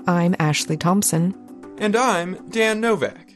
I'm Ashley Thompson. And I'm Dan Novak.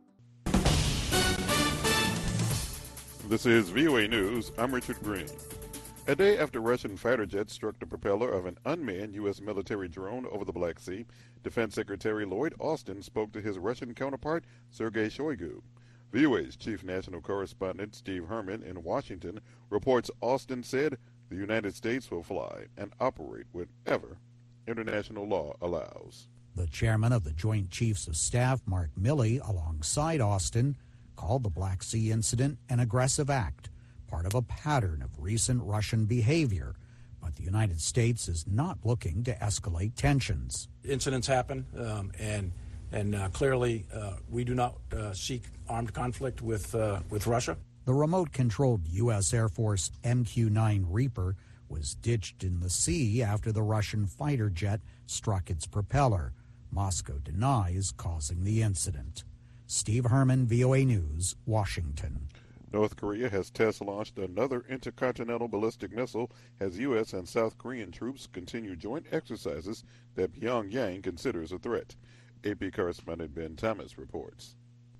This is VOA News. I'm Richard Green. A day after Russian fighter jets struck the propeller of an unmanned U.S. military drone over the Black Sea, Defense Secretary Lloyd Austin spoke to his Russian counterpart, Sergei Shoigu. VOA's chief national correspondent, Steve Herman, in Washington, reports Austin said the United States will fly and operate whenever international law allows. The chairman of the Joint Chiefs of Staff, Mark Milley, alongside Austin, called the Black Sea incident an aggressive act, part of a pattern of recent Russian behavior. But the United States is not looking to escalate tensions. Incidents happen, and clearly we do not seek armed conflict with Russia. The remote-controlled U.S. Air Force MQ-9 Reaper was ditched in the sea after the Russian fighter jet struck its propeller. Moscow denies causing the incident. Steve Herman, VOA News, Washington. North Korea has test-launched another intercontinental ballistic missile as U.S. and South Korean troops continue joint exercises that Pyongyang considers a threat. AP correspondent Ben Thomas reports.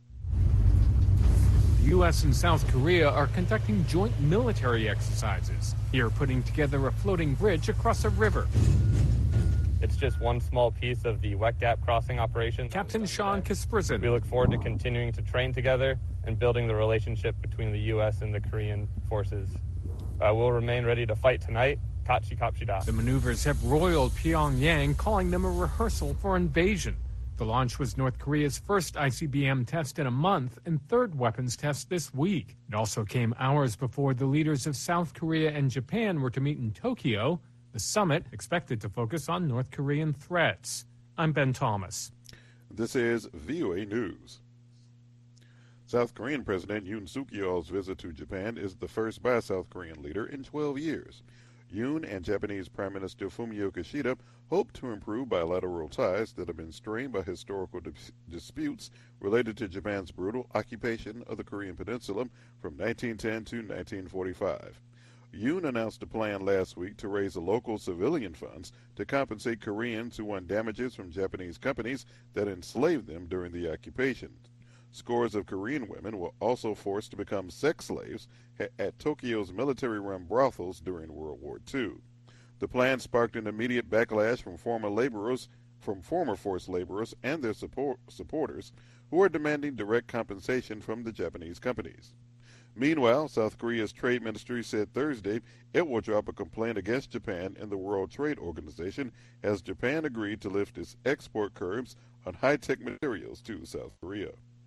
The U.S. and South Korea are conducting joint military exercises. Here, putting together a floating bridge across a river. It's just one small piece of the Wet Gap crossing operation. Captain Sean Kasperson. We look forward to continuing to train together and building the relationship between the U.S. and the Korean forces. We'll remain ready to fight tonight. Kachikapshida. The maneuvers have roiled Pyongyang, calling them a rehearsal for invasion. The launch was North Korea's first ICBM test in a month and third weapons test this week. It also came hours before the leaders of South Korea and Japan were to meet in Tokyo. The summit expected to focus on North Korean threats. I'm Ben Thomas. This is VOA News. South Korean President Yoon Suk-yeol's visit to Japan is the first by a South Korean leader in 12 years. Yoon and Japanese Prime Minister Fumio Kishida hope to improve bilateral ties that have been strained by historical disputes related to Japan's brutal occupation of the Korean Peninsula from 1910 to 1945. Yoon announced a plan last week to raise the local civilian funds to compensate Koreans who won damages from Japanese companies that enslaved them during the occupation. Scores of Korean women were also forced to become sex slaves at Tokyo's military-run brothels during World War II. The plan sparked an immediate backlash from former forced laborers and their supporters, who are demanding direct compensation from the Japanese companies. Meanwhile, South Korea's trade ministry said Thursday it will drop a complaint against Japan in the World Trade Organization as Japan agreed to lift its export curbs on high-tech materials to South Korea.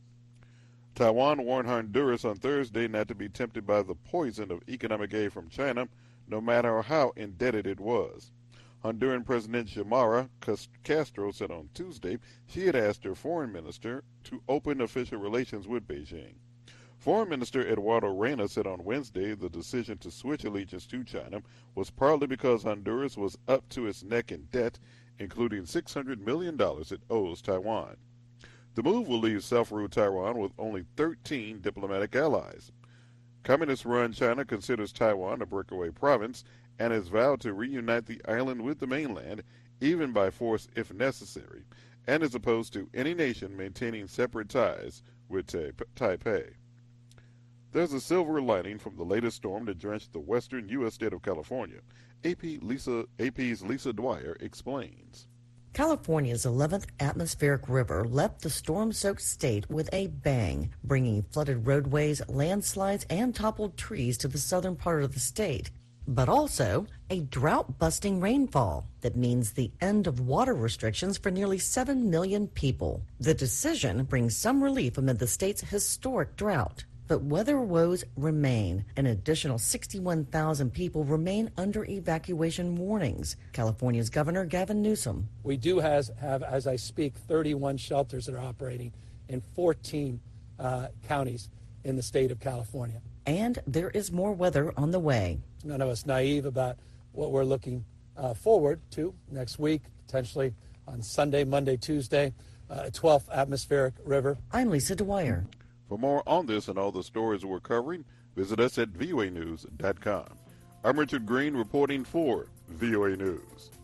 Taiwan warned Honduras on Thursday not to be tempted by the poison of economic aid from China, no matter how indebted it was. Honduran President Xiomara Castro said on Tuesday she had asked her foreign minister to open official relations with Beijing. Foreign Minister Eduardo Reyna said on Wednesday the decision to switch allegiance to China was partly because Honduras was up to its neck in debt, including $600 million it owes Taiwan. The move will leave self-ruled Taiwan with only 13 diplomatic allies. Communist-run China considers Taiwan a breakaway province and has vowed to reunite the island with the mainland, even by force if necessary, and is opposed to any nation maintaining separate ties with Taipei. There's a silver lining from the latest storm that drenched the western U.S. state of California. AP's Lisa Dwyer explains. California's 11th atmospheric river left the storm-soaked state with a bang, bringing flooded roadways, landslides, and toppled trees to the southern part of the state. But also a drought-busting rainfall that means the end of water restrictions for nearly 7 million people. The decision brings some relief amid the state's historic drought. But weather woes remain. An additional 61,000 people remain under evacuation warnings. California's Governor Gavin Newsom. We do have, as I speak, 31 shelters that are operating in 14 counties in the state of California. And there is more weather on the way. None of us naive about what we're looking forward to next week, potentially on Sunday, Monday, Tuesday, 12th atmospheric river. I'm Lisa Dwyer. For more on this and all the stories we're covering, visit us at voanews.com. I'm Richard Green reporting for VOA News.